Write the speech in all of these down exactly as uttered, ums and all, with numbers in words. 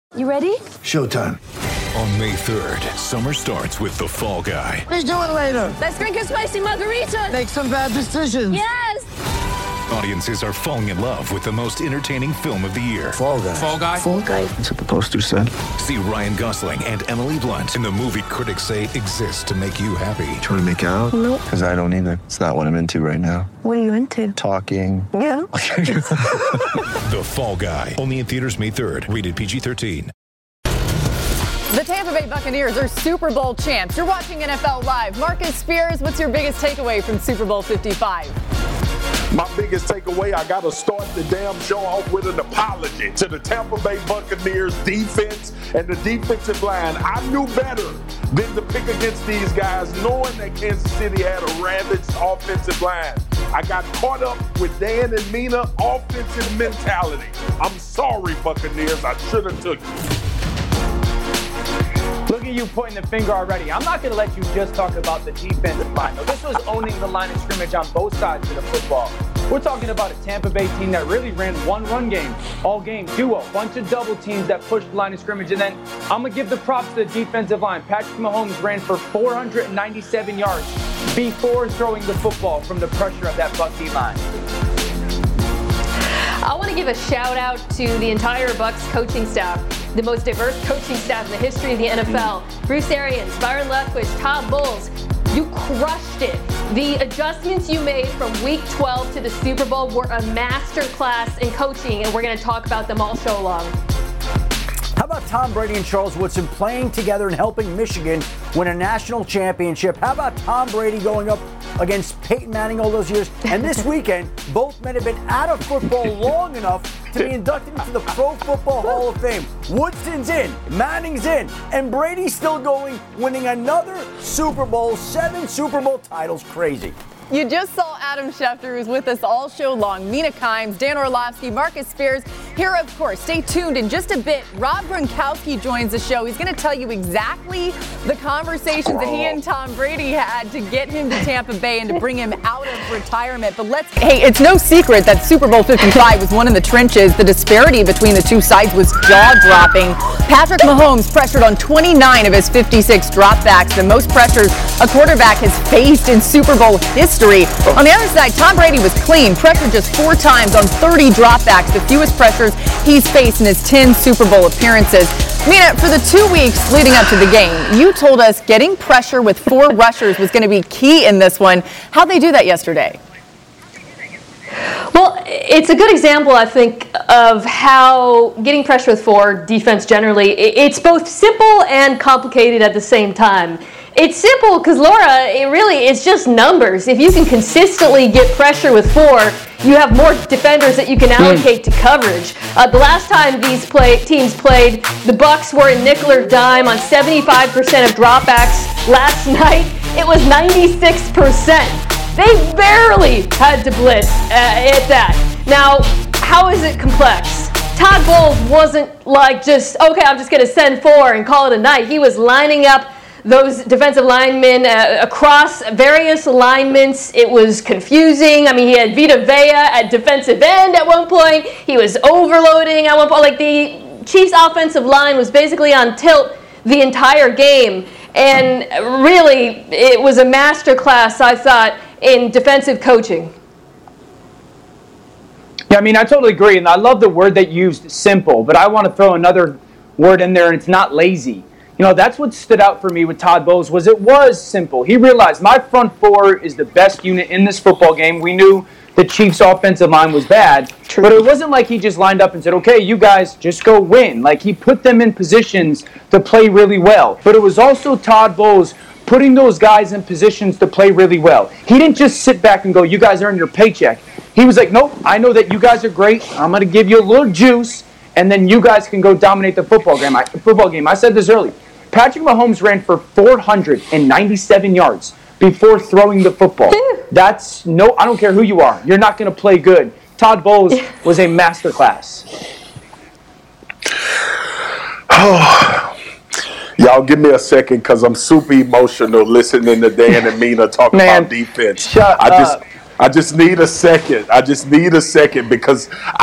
You ready? Showtime. On May third, summer starts with The Fall Guy. Let's do it later. Let's drink a spicy margarita. Make some bad decisions. Yes. Audiences are falling in love with the most entertaining film of the year. Fall Guy. Fall Guy? Fall Guy. That's what the poster said. See Ryan Gosling and Emily Blunt in the movie critics say exists to make you happy. Trying to make it out? Nope. Because I don't either. It's not what I'm into right now. What are you into? Talking. Yeah. The Fall Guy. Only in theaters May third. Rated P G thirteen. The Tampa Bay Buccaneers are Super Bowl champs. You're watching N F L Live. Marcus Spears, what's your biggest takeaway from Super Bowl fifty-five? My biggest takeaway, I got to start the damn show off with an apology to the Tampa Bay Buccaneers defense and the defensive line. I knew better than to pick against these guys, knowing that Kansas City had a ravaged offensive line. I got caught up with Dan and Mina offensive mentality. I'm sorry, Buccaneers. I should have took you. Look at you pointing the finger already. I'm not going to let you just talk about the defensive line. No, this was owning the line of scrimmage on both sides of the football. We're talking about a Tampa Bay team that really ran one run game all game, duo, bunch of double teams that pushed the line of scrimmage. And then I'm going to give the props to the defensive line. Patrick Mahomes ran for four hundred ninety-seven yards before throwing the football from the pressure of that Bucky line. I want to give a shout out to the entire Bucs coaching staff, the most diverse coaching staff in the history of the N F L. Bruce Arians, Byron Leftwich, Todd Bowles, you crushed it. The adjustments you made from week twelve to the Super Bowl were a master class in coaching, and we're going to talk about them all show long. How about Tom Brady and Charles Woodson playing together and helping Michigan win a national championship? How about Tom Brady going up against Peyton Manning all those years? And this weekend, both men have been out of football long enough to be inducted into the Pro Football Hall of Fame. Woodson's in, Manning's in, and Brady's still going, winning another Super Bowl, seven Super Bowl titles. Crazy. You just saw Adam Schefter, who's with us all show long. Mina Kimes, Dan Orlovsky, Marcus Spears. Here, of course, stay tuned in just a bit. Rob Gronkowski joins the show. He's going to tell you exactly the conversations that he and Tom Brady had to get him to Tampa Bay and to bring him out of retirement. But let's, hey, it's no secret that Super Bowl fifty-five was one in the trenches. The disparity between the two sides was jaw-dropping. Patrick Mahomes pressured on twenty-nine of his fifty-six dropbacks, the most pressures a quarterback has faced in Super Bowl history. On the other side, Tom Brady was clean, pressured just four times on thirty dropbacks, the fewest pressures he's faced in his ten Super Bowl appearances. Mina, for the two weeks leading up to the game, you told us getting pressure with four rushers was going to be key in this one. How'd they do that yesterday? Well, it's a good example, I think, of how getting pressure with four, defense generally, it's both simple and complicated at the same time. It's simple because, Laura, it really is just numbers. If you can consistently get pressure with four, you have more defenders that you can allocate to coverage. Uh, the last time these play, teams played, the Bucs were in nickel or dime on seventy-five percent of dropbacks. Last night, it was ninety-six percent. They barely had to blitz uh, at that. Now, how is it complex? Todd Bowles wasn't like just, okay, I'm just going to send four and call it a night. He was lining up those defensive linemen uh, across various alignments. It was confusing. I mean, he had Vita Vea at defensive end at one point. He was overloading at one point. Like, the Chiefs' offensive line was basically on tilt the entire game. And really, it was a masterclass, I thought, in defensive coaching. Yeah, I mean, I totally agree. And I love the word that you used, simple. But I want to throw another word in there, and it's not lazy. You know, that's what stood out for me with Todd Bowles was it was simple. He realized my front four is the best unit in this football game. We knew the Chiefs' offensive line was bad. True. But it wasn't like he just lined up and said, okay, you guys just go win. Like, he put them in positions to play really well. But it was also Todd Bowles putting those guys in positions to play really well. He didn't just sit back and go, you guys earn your paycheck. He was like, nope, I know that you guys are great. I'm going to give you a little juice, and then you guys can go dominate the football game. I, football game. I said this earlier. Patrick Mahomes ran for four hundred ninety-seven yards before throwing the football. That's no, I don't care who you are. You're not going to play good. Todd Bowles was a masterclass. Oh, y'all give me a second because I'm super emotional listening to Dan and Mina talk Man, about defense. Shut I just, up. I just need a second. I just need a second because I've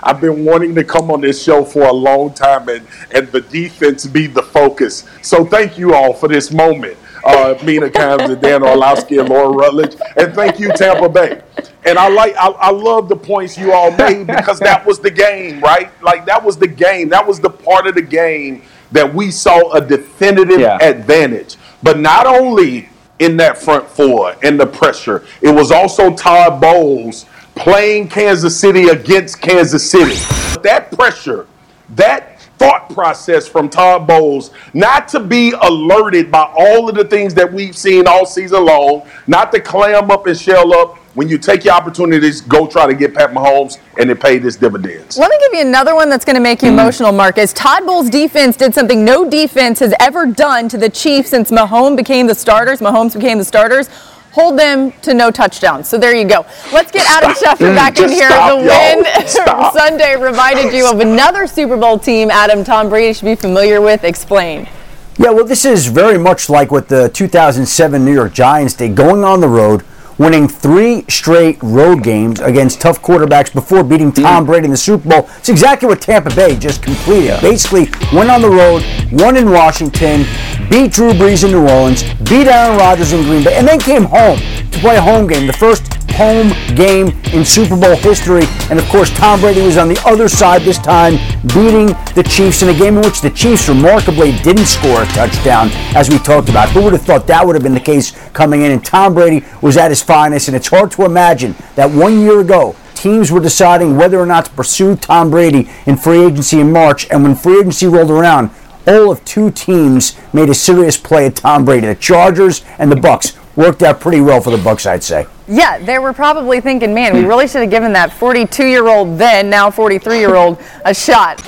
I've been wanting to come on this show for a long time and, and the defense be the focus. So thank you all for this moment. Uh, Mina Kimes and Dan Orlovsky and Laura Rutledge. And thank you, Tampa Bay. And I like, I, I love the points you all made because that was the game, right? Like that was the game. That was the part of the game that we saw a definitive yeah. advantage. But not only in that front four and the pressure, it was also Todd Bowles playing Kansas City against Kansas City. That pressure, that thought process from Todd Bowles, not to be alerted by all of the things that we've seen all season long, not to clam up and shell up when you take your opportunities, go try to get Pat Mahomes, and it paid its dividends. Let me give you another one that's going to make you mm-hmm. emotional, Marcus. Todd Bowles' defense did something no defense has ever done to the Chiefs since Mahomes became the starters. Mahomes became the starters. Hold them to no touchdowns. So there you go. Let's get Adam Schefter back in here. Stop, the win Sunday reminded you of another Super Bowl team, Adam, Tom Brady should be familiar with. Explain. Yeah, well, this is very much like what the two thousand seven New York Giants did, going on the road, winning three straight road games against tough quarterbacks before beating Tom Brady in the Super Bowl. It's exactly what Tampa Bay just completed. Yeah. Basically, went on the road, won in Washington, beat Drew Brees in New Orleans, beat Aaron Rodgers in Green Bay, and then came home to play a home game, the first home game in Super Bowl history. And of course, Tom Brady was on the other side this time, beating the Chiefs in a game in which the Chiefs remarkably didn't score a touchdown, as we talked about. Who would have thought that would have been the case coming in? And Tom Brady was at his finest, and it's hard to imagine that one year ago, teams were deciding whether or not to pursue Tom Brady in free agency in March, and when free agency rolled around, all of two teams made a serious play at Tom Brady. The Chargers and the Bucs. Worked out pretty well for the Bucs, I'd say. Yeah, they were probably thinking, man, we really should have given that forty-two-year-old then, now forty-three-year-old, a shot.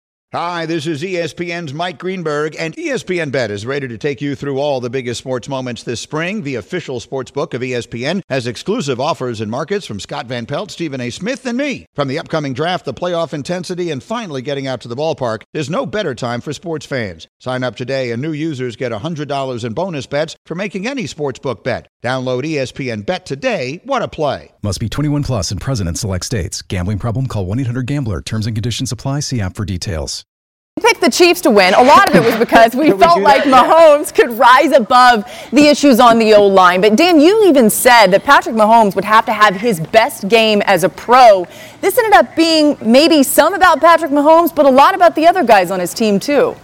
Hi, this is E S P N's Mike Greenberg, and E S P N Bet is ready to take you through all the biggest sports moments this spring. The official sports book of E S P N has exclusive offers and markets from Scott Van Pelt, Stephen A. Smith, and me. From the upcoming draft, the playoff intensity, and finally getting out to the ballpark, there's no better time for sports fans. Sign up today, and new users get one hundred dollars in bonus bets for making any sportsbook bet. Download E S P N Bet today. What a play. Must be twenty-one plus and present in select states. Gambling problem? Call one eight hundred gambler. Terms and conditions apply. See app for details. We picked the Chiefs to win. A lot of it was because we felt we like Mahomes could rise above the issues on the O-line. But Dan, you even said that Patrick Mahomes would have to have his best game as a pro. This ended up being maybe some about Patrick Mahomes, but a lot about the other guys on his team too.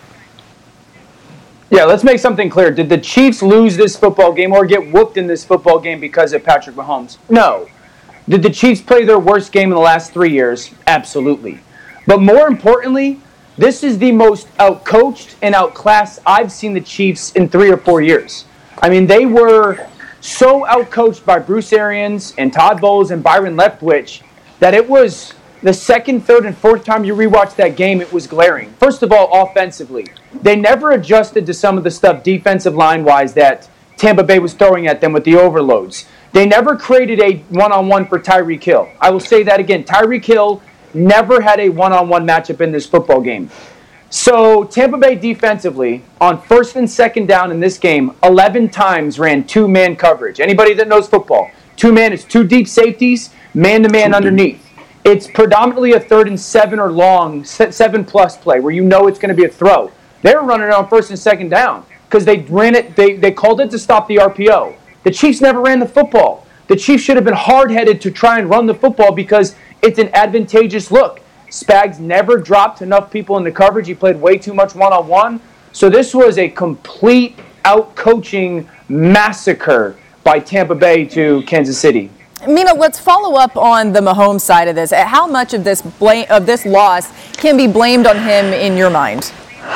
Yeah, let's make something clear. Did the Chiefs lose this football game or get whooped in this football game because of Patrick Mahomes? No. Did the Chiefs play their worst game in the last three years? Absolutely. But more importantly, this is the most outcoached and outclassed I've seen the Chiefs in three or four years. I mean, they were so outcoached by Bruce Arians and Todd Bowles and Byron Leftwich that it was the second, third, and fourth time you rewatched that game, it was glaring. First of all, offensively, they never adjusted to some of the stuff defensive line-wise that Tampa Bay was throwing at them with the overloads. They never created a one-on-one for Tyreek Hill. I will say that again. Tyreek Hill never had a one-on-one matchup in this football game. So Tampa Bay defensively, on first and second down in this game, eleven times ran two-man coverage. Anybody that knows football, two-man is two deep safeties, man-to-man underneath. It's predominantly a third and seven or long, seven-plus play where you know it's going to be a throw. They're running it on first and second down because they ran it. They, they called it to stop the R P O. The Chiefs never ran the football. The Chiefs should have been hard-headed to try and run the football because it's an advantageous look. Spags never dropped enough people in the coverage. He played way too much one-on-one. So this was a complete out-coaching massacre by Tampa Bay to Kansas City. Mina, let's follow up on the Mahomes side of this. How much of this blame, of this loss can be blamed on him in your mind?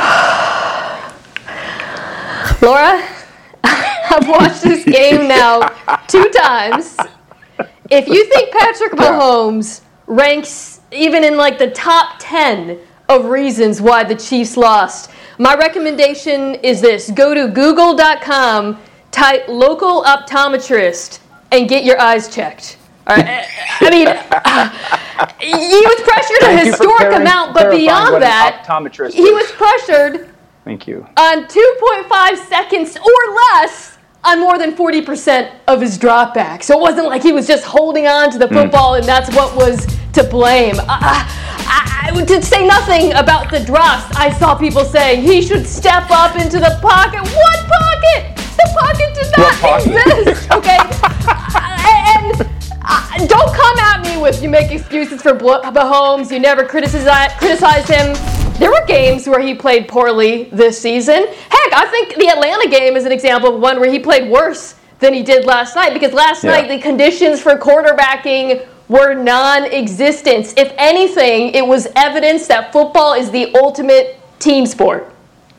Laura, I've watched this game now two times. If you think Patrick Mahomes ranks even in like the top ten of reasons why the Chiefs lost, my recommendation is this. Go to google dot com, type local optometrist, and get your eyes checked. All right. I mean, uh, he was pressured a historic amount, but beyond that, he was pressured Thank you. on two point five seconds or less on more than forty percent of his dropback. So it wasn't like he was just holding on to the football mm. and that's what was to blame. I, I, I, to say nothing about the drops, I saw people saying he should step up into the pocket. What pocket? The pocket did not exist, okay? and uh, don't come at me with you make excuses for Mahomes. You never criticize, criticize him. There were games where he played poorly this season. Heck, I think the Atlanta game is an example of one where he played worse than he did last night, because last yeah. night the conditions for quarterbacking were non-existent. If anything, it was evidence that football is the ultimate team sport.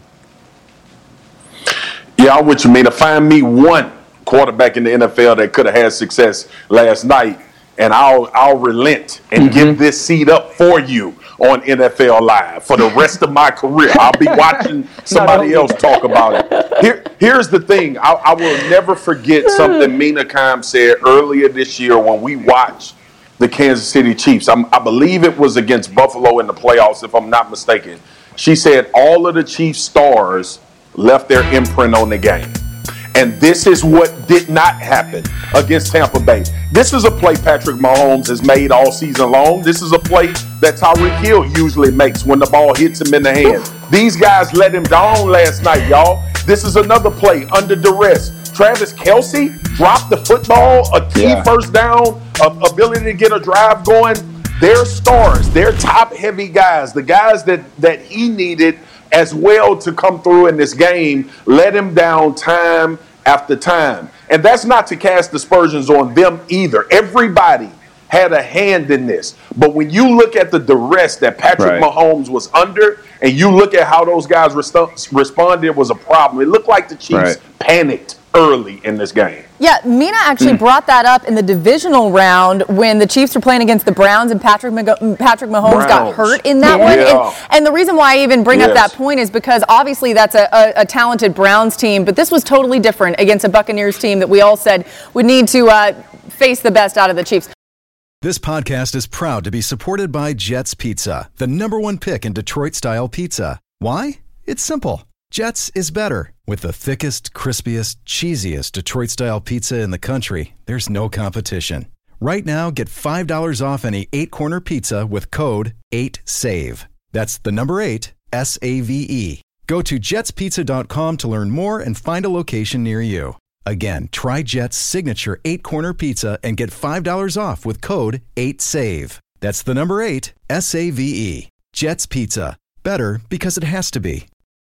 Yeah, I'm with you, man. To find me one quarterback in the N F L that could have had success last night, and I'll I'll relent and mm-hmm. give this seat up for you on N F L Live for the rest of my career. I'll be watching somebody else talk about it. Here, here's the thing. I, I will never forget something Mina Kimes said earlier this year when we watched the Kansas City Chiefs. I'm, I believe it was against Buffalo in the playoffs, if I'm not mistaken. She said all of the Chiefs stars left their imprint on the game. And this is what did not happen against Tampa Bay. This is a play Patrick Mahomes has made all season long. This is a play that Tyreek Hill usually makes when the ball hits him in the hand. These guys let him down last night, y'all. This is another play under duress. Travis Kelce dropped the football, a key yeah. first down, a, ability to get a drive going. They're stars. They're top-heavy guys, the guys that, that he needed as well to come through in this game, let him down time after time. And that's not to cast aspersions on them either. Everybody had a hand in this. But when you look at the duress that Patrick right. Mahomes was under, and you look at how those guys rest- responded, it was a problem. It looked like the Chiefs right. panicked early in this game. Yeah, Mina actually mm. brought that up in the divisional round when the Chiefs were playing against the Browns and Patrick Mag- Patrick Mahomes Browns. got hurt in that yeah. one. And, and the reason why I even bring yes. up that point is because obviously that's a, a, a talented Browns team, but this was totally different against a Buccaneers team that we all said would need to uh, face the best out of the Chiefs. This podcast is proud to be supported by Jets Pizza, the number one pick in Detroit-style pizza. Why? It's simple. Jets is better. With the thickest, crispiest, cheesiest Detroit-style pizza in the country, there's no competition. Right now, get five dollars off any eight-corner pizza with code eight save. That's the number eight, S A V E. Go to jets pizza dot com to learn more and find a location near you. Again, try Jet's signature eight-corner pizza and get five dollars off with code eight save. That's the number eight, S A V E. Jet's Pizza. Better because it has to be.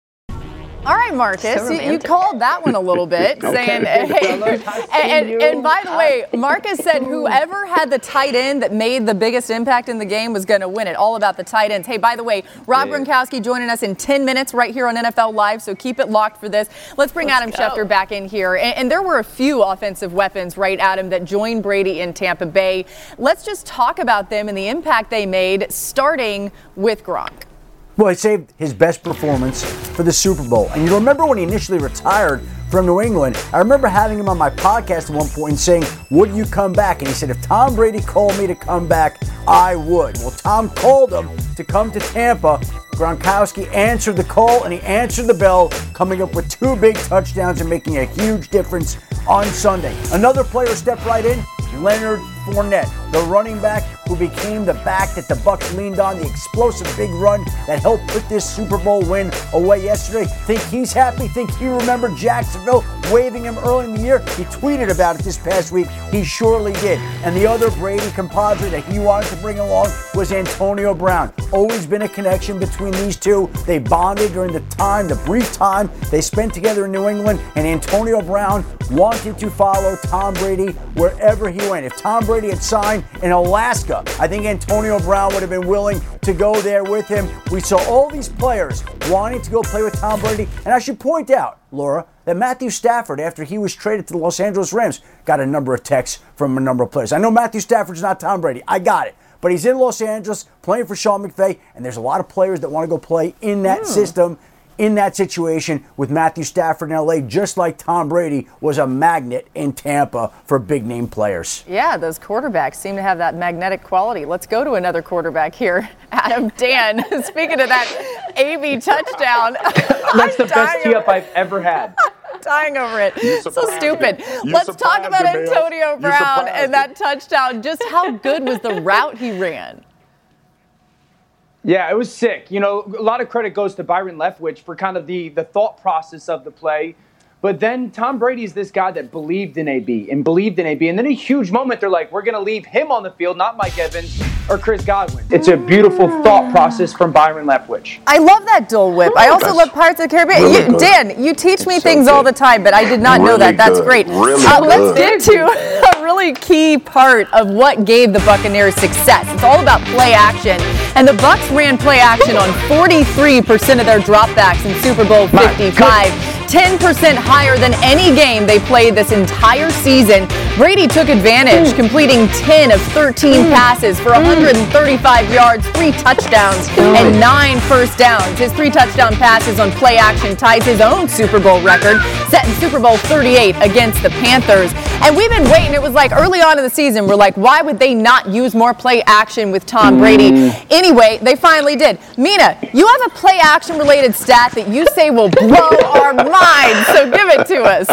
All right, Marcus, so you, you called that one a little bit, saying, hey, and, and, and by the way, Marcus said whoever had the tight end that made the biggest impact in the game was going to win it. All about the tight ends. Hey, by the way, Rob yeah. Gronkowski joining us in ten minutes right here on N F L Live, so keep it locked for this. Let's bring Let's Adam go. Schefter back in here. And, and there were a few offensive weapons, right, Adam, that joined Brady in Tampa Bay. Let's just talk about them and the impact they made, starting with Gronk. Well, he saved his best performance for the Super Bowl. And you remember when he initially retired from New England, I remember having him on my podcast at one point and saying, would you come back? And he said, if Tom Brady called me to come back, I would. Well, Tom called him to come to Tampa. Gronkowski answered the call, and he answered the bell, coming up with two big touchdowns and making a huge difference on Sunday. Another player stepped right in, Leonard Fournette, the running back who became the back that the Bucs leaned on, the explosive big run that helped put this Super Bowl win away yesterday. Think he's happy? Think he remembered Jacksonville waving him early in the year? He tweeted about it this past week. He surely did. And the other Brady compadre that he wanted to bring along was Antonio Brown. Always been a connection between these two. They bonded during the time, the brief time they spent together in New England, and Antonio Brown wanted to follow Tom Brady wherever he went. If Tom Brady had signed in Alaska, I think Antonio Brown would have been willing to go there with him. We saw all these players wanting to go play with Tom Brady. And I should point out, Laura, that Matthew Stafford, after he was traded to the Los Angeles Rams, got a number of texts from a number of players. I know Matthew Stafford's not Tom Brady. I got it. But he's in Los Angeles playing for Sean McVay, and there's a lot of players that want to go play in that mm. system, in that situation with Matthew Stafford in L A, just like Tom Brady was a magnet in Tampa for big-name players. Yeah, those quarterbacks seem to have that magnetic quality. Let's go to another quarterback here. Adam, Dan, speaking of that A B touchdown. That's the best tee-up I've ever had. dying over it. So stupid. You Let's talk about me, Antonio you Brown and me. that touchdown. Just how good was the route he ran? Yeah, it was sick. You know, a lot of credit goes to Byron Leftwich for kind of the, the thought process of the play. But then Tom Brady's this guy that believed in A B and believed in A B. And then a huge moment, they're like, we're going to leave him on the field, not Mike Evans or Chris Godwin. It's a beautiful thought process from Byron Leftwich. I love that Dole Whip. I also That's love Pirates of the Caribbean. really You, Dan, you teach me It's so things all good. the time, but I did not know Really that. That's good. great. Really Uh, let's good. get to a really key part of what gave the Buccaneers success. It's all about play action. And the Bucs ran play action on forty-three percent of their dropbacks in Super Bowl fifty-five. ten percent higher than any game they played this entire season. Brady took advantage, completing ten of thirteen passes for one hundred thirty-five yards, three touchdowns, and nine first downs. His three touchdown passes on play action ties his own Super Bowl record, set in Super Bowl thirty-eight against the Panthers. And we've been waiting. It was like early on in the season, we're like, why would they not use more play action with Tom Brady? Anyway, they finally did. Mina, you have a play action related stat that you say will blow our minds, so give it to us.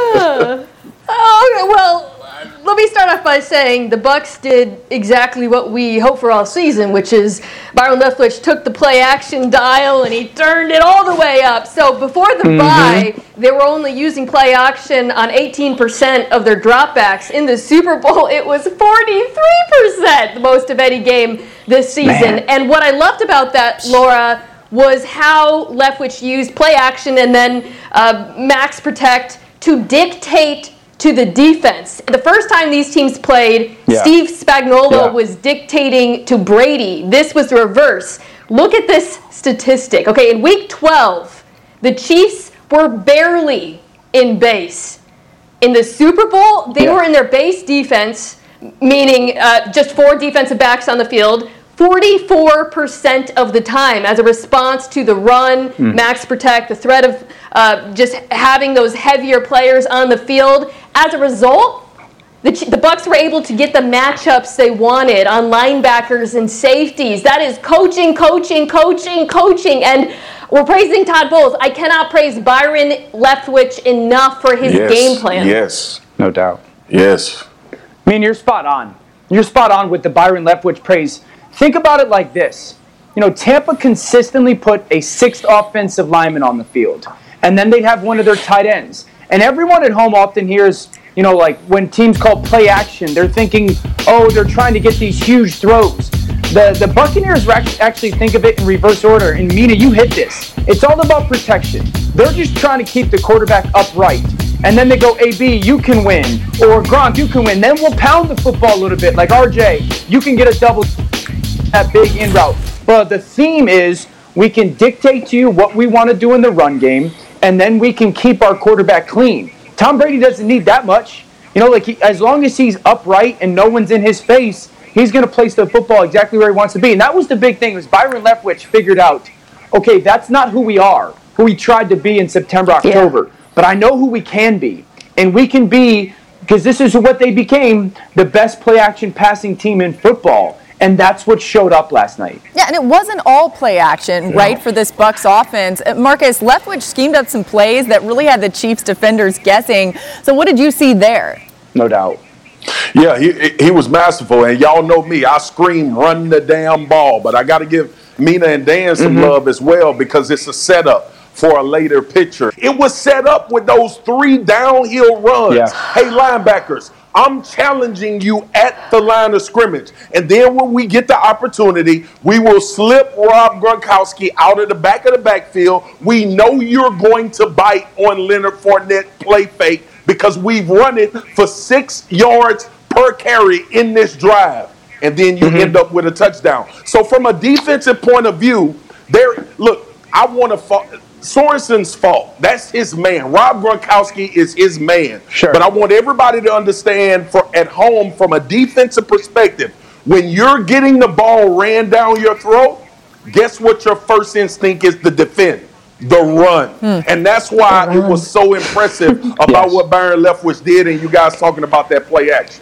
Oh, well, let me start off by saying the Bucs did exactly what we hope for all season, which is Byron Leftwich took the play action dial and he turned it all the way up. So before the mm-hmm. bye, they were only using play action on eighteen percent of their dropbacks. In the Super Bowl, it was forty-three percent, the most of any game this season. Man. And what I loved about that, Laura, was how Leftwich used play action and then uh, max protect to dictate to the defense. The first time these teams played, yeah. Steve Spagnuolo yeah. was dictating to Brady. This was the reverse. Look at this statistic. Okay, in week twelve, the Chiefs were barely in base. In the Super Bowl, they yeah. were in their base defense, meaning uh, just four defensive backs on the field, forty-four percent of the time as a response to the run, mm. max protect, the threat of uh, just having those heavier players on the field. As a result, the, the Bucs were able to get the matchups they wanted on linebackers and safeties. That is coaching, coaching, coaching, coaching. And we're praising Todd Bowles. I cannot praise Byron Leftwich enough for his yes. game plan. Yes. No doubt. Yes. I mean, you're spot on. You're spot on with the Byron Leftwich praise. Think about it like this. You know, Tampa consistently put a sixth offensive lineman on the field, and then they'd have one of their tight ends. And everyone at home often hears, you know, like when teams call play action, they're thinking, oh, they're trying to get these huge throws. The the Buccaneers actually think of it in reverse order. And Mina, you hit this. It's all about protection. They're just trying to keep the quarterback upright. And then they go, A B, you can win. Or Gronk, you can win. Then we'll pound the football a little bit. Like R J, you can get a double that big in route. But the theme is we can dictate to you what we want to do in the run game, and then we can keep our quarterback clean. Tom Brady doesn't need that much. You know, like he, as long as he's upright and no one's in his face, he's going to place the football exactly where he wants to be. And that was the big thing, was Byron Leftwich figured out, okay, that's not who we are, who we tried to be in September, October. Yeah. But I know who we can be. And we can be, because this is what they became, the best play-action passing team in football. And that's what showed up last night. Yeah, and it wasn't all play action, yeah. right, for this Bucs offense. Marcus, Leftwich schemed up some plays that really had the Chiefs defenders guessing. So what did you see there? No doubt. Yeah, he he was masterful. And y'all know me. I scream, run the damn ball. But I got to give Mina and Dan some mm-hmm. love as well, because it's a setup for a later picture. It was set up with those three downhill runs. Yeah. Hey, linebackers, I'm challenging you at the line of scrimmage. And then when we get the opportunity, we will slip Rob Gronkowski out of the back of the backfield. We know you're going to bite on Leonard Fournette play fake, because we've run it for six yards per carry in this drive. And then you mm-hmm. end up with a touchdown. So from a defensive point of view, there, look, I want to fall. Sorensen's fault. That's his man. Rob Gronkowski is his man. Sure. But I want everybody to understand, for at home, from a defensive perspective, when you're getting the ball ran down your throat, guess what your first instinct is to defend? The run. Hmm. And that's why it was so impressive about yes. what Byron Leftwich did, and you guys talking about that play action.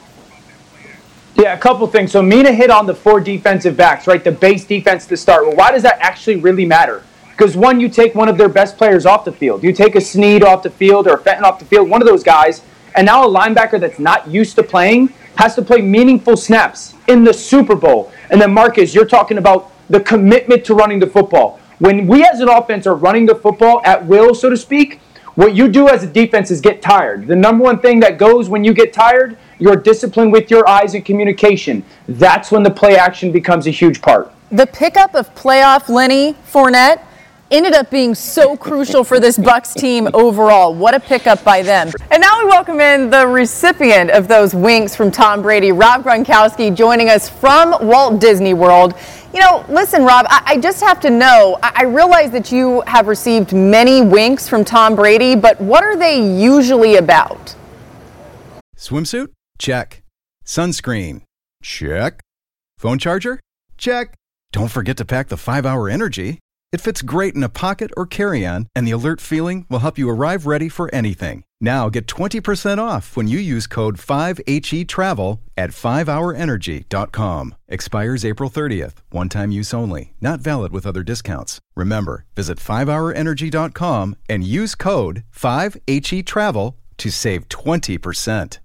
Yeah, a couple things. So Mina hit on the four defensive backs, right? The base defense to start. Well, why does that actually really matter? Because one, you take one of their best players off the field. You take a Snead off the field or a Fenton off the field, one of those guys, and now a linebacker that's not used to playing has to play meaningful snaps in the Super Bowl. And then, Marcus, you're talking about the commitment to running the football. When we as an offense are running the football at will, so to speak, what you do as a defense is get tired. The number one thing that goes when you get tired, your discipline with your eyes and communication. That's when the play action becomes a huge part. The pickup of playoff Lenny Fournette ended up being so crucial for this Bucs team overall. What a pickup by them. And now we welcome in the recipient of those winks from Tom Brady, Rob Gronkowski, joining us from Walt Disney World. You know, listen, Rob, I, I just have to know, I, I realize that you have received many winks from Tom Brady, but what are they usually about? Swimsuit? Check. Sunscreen? Check. Phone charger? Check. Don't forget to pack the five hour Energy. It fits great in a pocket or carry-on, and the alert feeling will help you arrive ready for anything. Now get twenty percent off when you use code five H E travel at five hour energy dot com. Expires April thirtieth. One-time use only. Not valid with other discounts. Remember, visit five hour energy dot com and use code five H E travel to save twenty percent.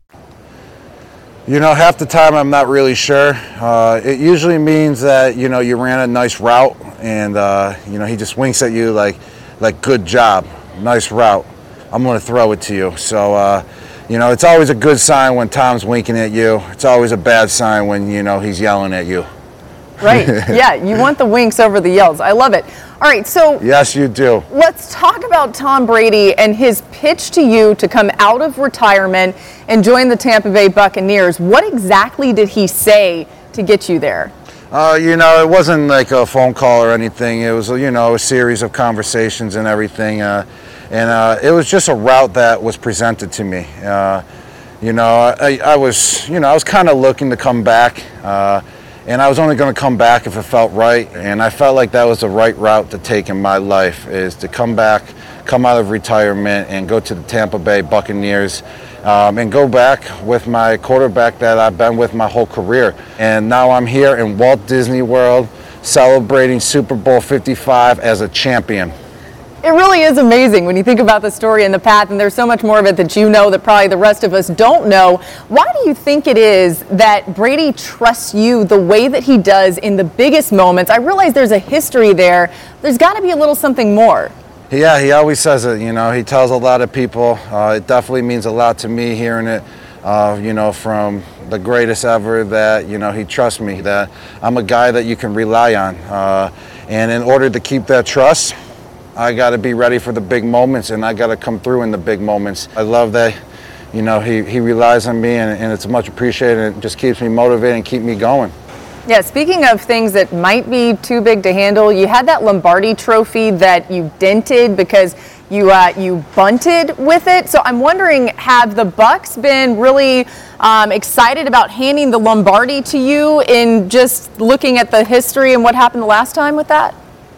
You know, half the time I'm not really sure. Uh, it usually means that, you know, you ran a nice route and, uh, you know, he just winks at you like, like good job, nice route. I'm going to throw it to you. So, uh, you know, it's always a good sign when Tom's winking at you. It's always a bad sign when, you know, he's yelling at you. Right. Yeah, you want the winks over the yells. I love it. All right, so yes, you do. Let's talk about Tom Brady and his pitch to you to come out of retirement and join the Tampa Bay Buccaneers. What exactly did he say to get you there? Uh, you know, it wasn't like a phone call or anything. It was, you know, a series of conversations and everything. Uh, and uh, it was just a route that was presented to me. Uh, you know, I, I was, you know, I was kind of looking to come back. Uh, And I was only going to come back if it felt right. And I felt like that was the right route to take in my life, is to come back, come out of retirement and go to the Tampa Bay Buccaneers um, and go back with my quarterback that I've been with my whole career. And now I'm here in Walt Disney World celebrating Super Bowl fifty-five as a champion. It really is amazing when you think about the story and the path, and there's so much more of it that you know that probably the rest of us don't know. Why do you think it is that Brady trusts you the way that he does in the biggest moments? I realize there's a history there. There's got to be a little something more. Yeah, he always says it. You know, he tells a lot of people. Uh, it definitely means a lot to me hearing it, uh, you know, from the greatest ever, that, you know, he trusts me, that I'm a guy that you can rely on. Uh, and in order to keep that trust, I got to be ready for the big moments, and I got to come through in the big moments. I love that, you know, he, he relies on me, and, and it's much appreciated, and it just keeps me motivated and keep me going. Yeah, speaking of things that might be too big to handle, you had that Lombardi trophy that you dented because you uh, you bunted with it. So I'm wondering, have the Bucs been really um, excited about handing the Lombardi to you in just looking at the history and what happened the last time with that?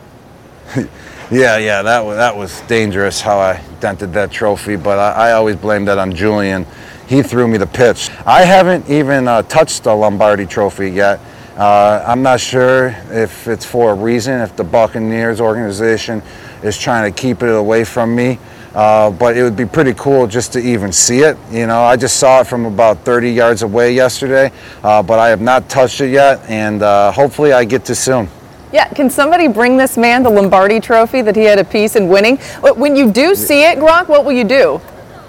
Yeah, yeah, that was, that was dangerous how I dented that trophy, but I, I always blame that on Julian. He threw me the pitch. I haven't even uh, touched the Lombardi trophy yet. Uh, I'm not sure if it's for a reason, if the Buccaneers organization is trying to keep it away from me, uh, but it would be pretty cool just to even see it. You know, I just saw it from about thirty yards away yesterday, uh, but I have not touched it yet, and uh, hopefully I get to soon. Yeah, can somebody bring this man the Lombardi trophy that he had a piece in winning? When you do see it, Gronk, what will you do?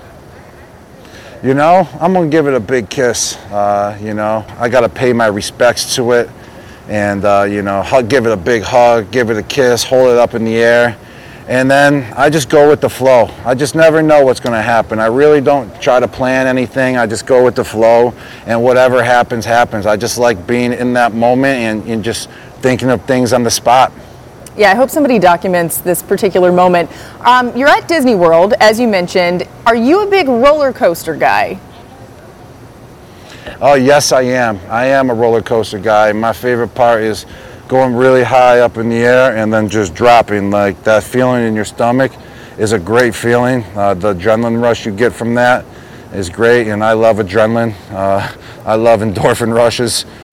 You know, I'm going to give it a big kiss. Uh, you know, I got to pay my respects to it and, uh, you know, hug, give it a big hug, give it a kiss, hold it up in the air. And then I just go with the flow. I just never know what's going to happen. I really don't try to plan anything. I just go with the flow, and whatever happens, happens. I just like being in that moment and, and just thinking of things on the spot. Yeah, I hope somebody documents this particular moment. Um, you're at Disney World, as you mentioned. Are you a big roller coaster guy? Oh, yes, I am. I am a roller coaster guy. My favorite part is going really high up in the air and then just dropping. Like, that feeling in your stomach is a great feeling. Uh, the adrenaline rush you get from that is great, and I love adrenaline. Uh, I love endorphin rushes.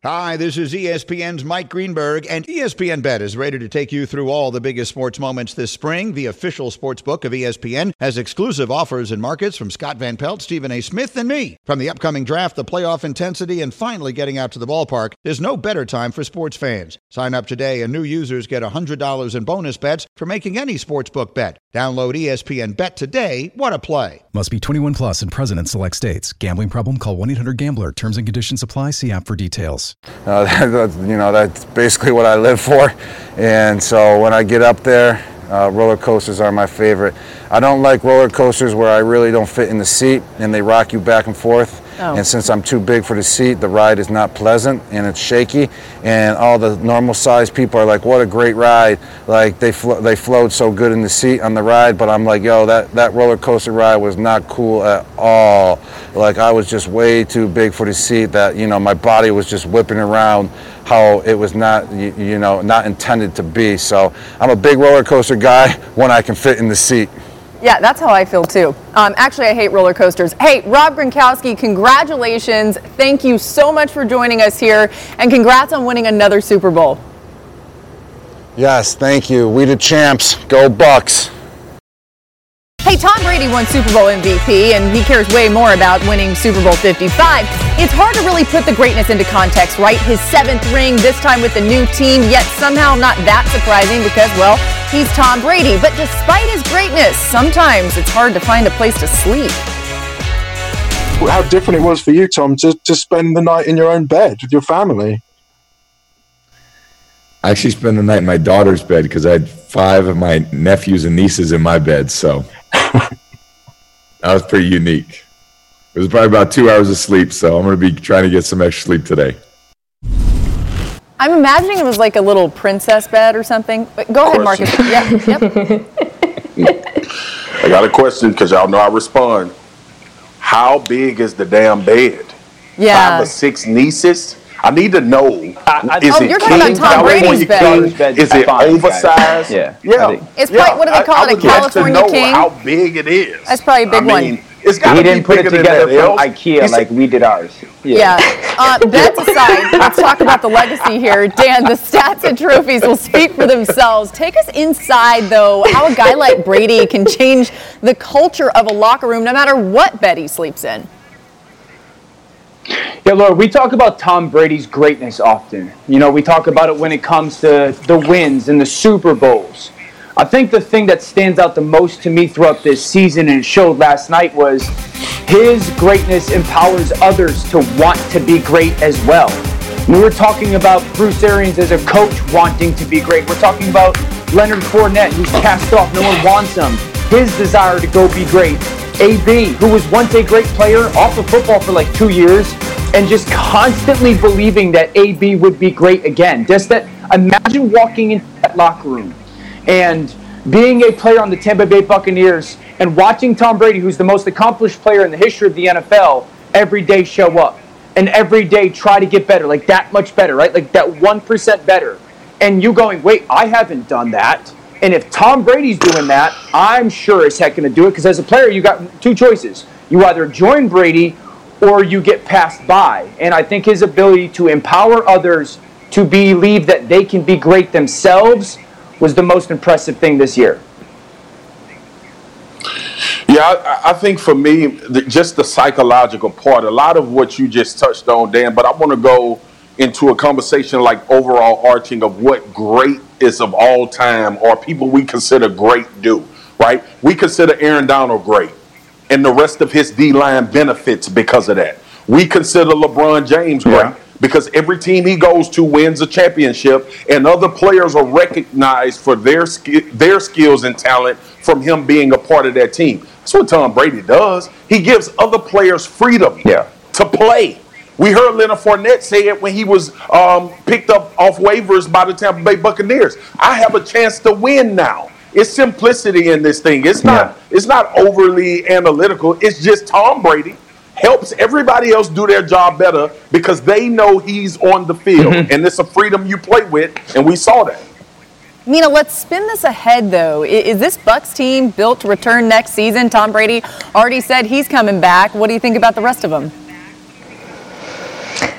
Hi, this is E S P N's Mike Greenberg, and E S P N Bet is ready to take you through all the biggest sports moments this spring. The official sports book of E S P N has exclusive offers and markets from Scott Van Pelt, Stephen A. Smith, and me. From the upcoming draft, the playoff intensity, and finally getting out to the ballpark, there's no better time for sports fans. Sign up today, and new users get one hundred dollars in bonus bets for making any sportsbook bet. Download E S P N Bet today. What a play. Must be twenty-one plus and present in select states. Gambling problem? Call one eight hundred gambler. Terms and conditions apply. See app for details. Uh, that, that, you know, that's basically what I live for. And so when I get up there, uh, roller coasters are my favorite. I don't like roller coasters where I really don't fit in the seat and they rock you back and forth. Oh. And since I'm too big for the seat, the ride is not pleasant and it's shaky. And all the normal sized people are like, what a great ride. Like they flo- they flowed so good in the seat on the ride, but I'm like, yo, that, that roller coaster ride was not cool at all. Like I was just way too big for the seat that, you know, my body was just whipping around how it was not, you, you know, not intended to be. So I'm a big roller coaster guy when I can fit in the seat. Yeah, that's how I feel too. Um, actually, I hate roller coasters. Hey, Rob Gronkowski, congratulations. Thank you so much for joining us here, and congrats on winning another Super Bowl. Yes, thank you. We the champs. Go Bucks. Hey, Tom Brady won Super Bowl M V P, and he cares way more about winning Super Bowl fifty-five. It's hard to really put the greatness into context, right? His seventh ring, this time with the new team, yet somehow not that surprising because, well, he's Tom Brady. But despite his greatness, sometimes it's hard to find a place to sleep. How different it was for you, Tom, to, to spend the night in your own bed with your family. I actually spent the night in my daughter's bed because I had five of my nephews and nieces in my bed, so that was pretty unique. It was probably about two hours of sleep, so I'm going to be trying to get some extra sleep today. I'm imagining it was like a little princess bed or something. Go ahead, Marcus. Yeah, yep. I got a question because y'all know I respond. How big is the damn bed? Yeah. Five or six nieces? I need to know. I, I, is oh, it you're talking about Tom Brady's bed. bed. Is it oversized? Yeah. Yeah. It's probably, yeah. what do they call I, it, I a would like California to know king? How big it is. That's probably a big I mean, one. It's got he to be didn't put it bigger together than that from else. IKEA He's, like we did ours. Yeah. yeah. Uh, bets aside, let's talk about the legacy here. Dan, the stats and trophies will speak for themselves. Take us inside, though, how a guy like Brady can change the culture of a locker room no matter what bed he sleeps in. Yeah, Laura, we talk about Tom Brady's greatness often. You know, we talk about it when it comes to the wins and the Super Bowls. I think the thing that stands out the most to me throughout this season, and it showed last night, was his greatness empowers others to want to be great as well. We were talking about Bruce Arians as a coach wanting to be great. We're talking about Leonard Fournette, who's cast off, no one wants him. His desire to go be great. A B, who was once a great player, off of football for like two years, and just constantly believing that A B would be great again. Just that, imagine walking into that locker room and being a player on the Tampa Bay Buccaneers and watching Tom Brady, who's the most accomplished player in the history of the N F L, every day show up and every day try to get better, like that much better, right? Like that one percent better. And you going, wait, I haven't done that. And if Tom Brady's doing that, I'm sure as heck going to do it, because as a player, you got two choices. You either join Brady or you get passed by. And I think his ability to empower others to believe that they can be great themselves was the most impressive thing this year. Yeah, I, I think for me, the, just the psychological part, a lot of what you just touched on, Dan, but I want to go into a conversation like overall arching of what great is of all time or people we consider great do, right? We consider Aaron Donald great, and the rest of his D-line benefits because of that. We consider LeBron James great. Yeah. Because every team he goes to wins a championship, and other players are recognized for their sk- their skills and talent from him being a part of that team. That's what Tom Brady does. He gives other players freedom yeah. to play. We heard Leonard Fournette say it when he was um, picked up off waivers by the Tampa Bay Buccaneers. I have a chance to win now. It's simplicity in this thing. It's not. Yeah. It's not overly analytical. It's just Tom Brady helps everybody else do their job better because they know he's on the field. Mm-hmm. And it's a freedom you play with, and we saw that. Mina, let's spin this ahead, though. Is this Bucs team built to return next season? Tom Brady already said he's coming back. What do you think about the rest of them?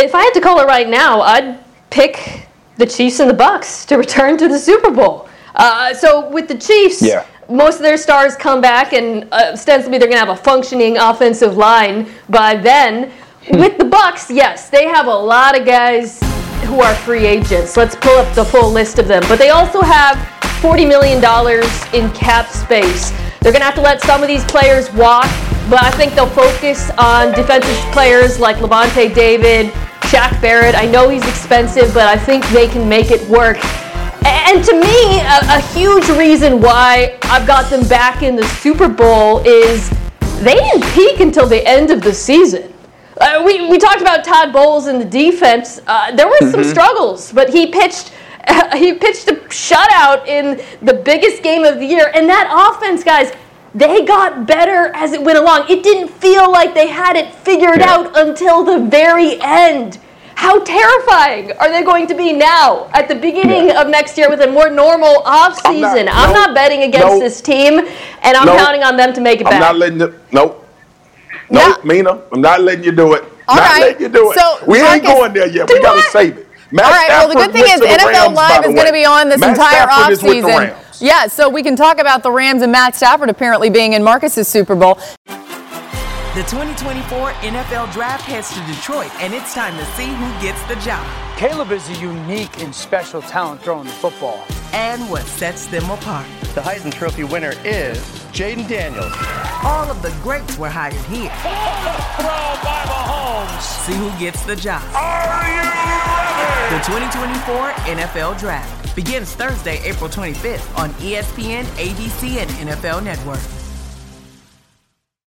If I had to call it right now, I'd pick the Chiefs and the Bucks to return to the Super Bowl. Uh, so with the Chiefs, yeah. most of their stars come back, and uh, ostensibly they're going to have a functioning offensive line by then. With the Bucks, yes, they have a lot of guys who are free agents. Let's pull up the full list of them. But they also have forty million dollars in cap space. They're going to have to let some of these players walk, but I think they'll focus on defensive players like Levante David, Shaq Barrett. I know he's expensive, but I think they can make it work. And to me, a, a huge reason why I've got them back in the Super Bowl is they didn't peak until the end of the season. Uh, we, we talked about Todd Bowles and the defense. Uh, there were mm-hmm. some struggles, but he pitched uh, he pitched a shutout in the biggest game of the year. And that offense, guys, they got better as it went along. It didn't feel like they had it figured yeah. out until the very end. How terrifying are they going to be now at the beginning yeah. of next year with a more normal offseason? I'm, not, I'm no, not betting against no, this team, and I'm no, counting on them to make it I'm back. I'm not letting you. Nope. Nope, no. Mina, I'm not letting you do it. All not right. letting you do it. So, we Marcus, ain't going there yet. We got to save it. Matt All right, well, the good thing is N F L Rams, Live is going to be on this Matt entire offseason. Yeah, so we can talk about the Rams and Matt Stafford apparently being in Marcus's Super Bowl. The twenty twenty-four N F L Draft heads to Detroit, and it's time to see who gets the job. Caleb is a unique and special talent throwing the football. And what sets them apart. The Heisman Trophy winner is Jaden Daniels. All of the greats were hired here. Throw by Mahomes. See who gets the job. Are you ready? The twenty twenty-four N F L Draft begins Thursday, April twenty-fifth on E S P N, A B C, and N F L Network.